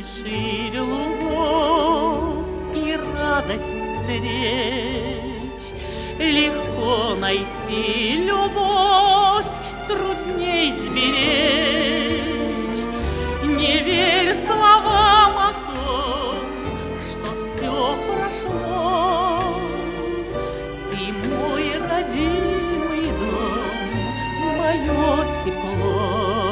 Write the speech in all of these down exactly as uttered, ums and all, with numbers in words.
ширь лугов и радость встреч. Легко найти любовь, трудней сберечь. Не верь словам о том, что все прошло. Ты мой родимый дом, мое тепло.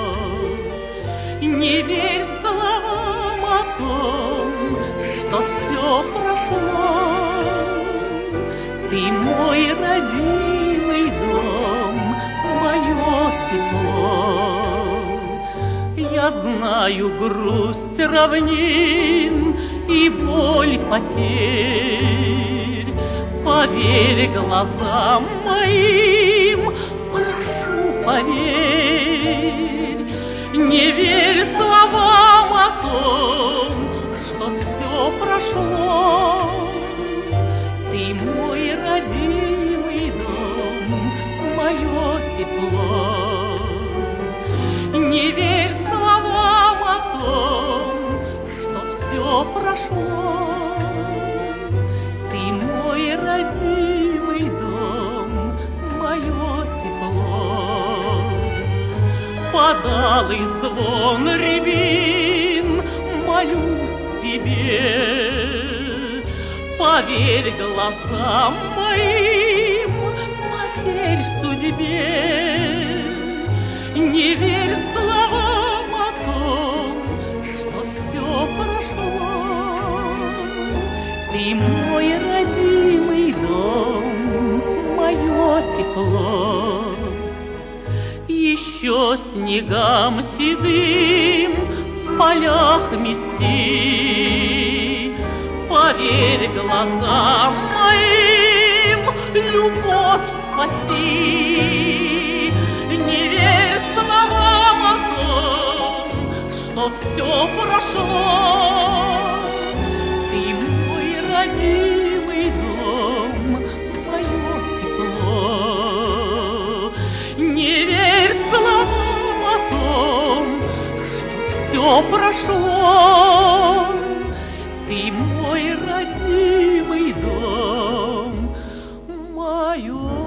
Не верь словам о том, что все прошло. Ты мой родимый дом, мое тепло. Я знаю грусть равнин и боль потерь. Поверь глазам моим, прошу, поверь. Не верь словам о том, что все прошло. Ты мой родимый дом, мое тепло. Не верь словам о том, что все прошло. Ты мой родимый дом, мое тепло. Подалый звон рябин, молюсь тебе. Поверь глазам моим, поверь судьбе. Не верь словам о том, что все прошло. Ты мой родимый дом, мое тепло. Еще снегам седым в полях мести. Поверь глазам моим, любовь спаси. Не верь словам о том, что все прошло. Ты мой родимый дом, мое тепло. Не верь словам о том, что все прошло. Ты мой родимый дом, мое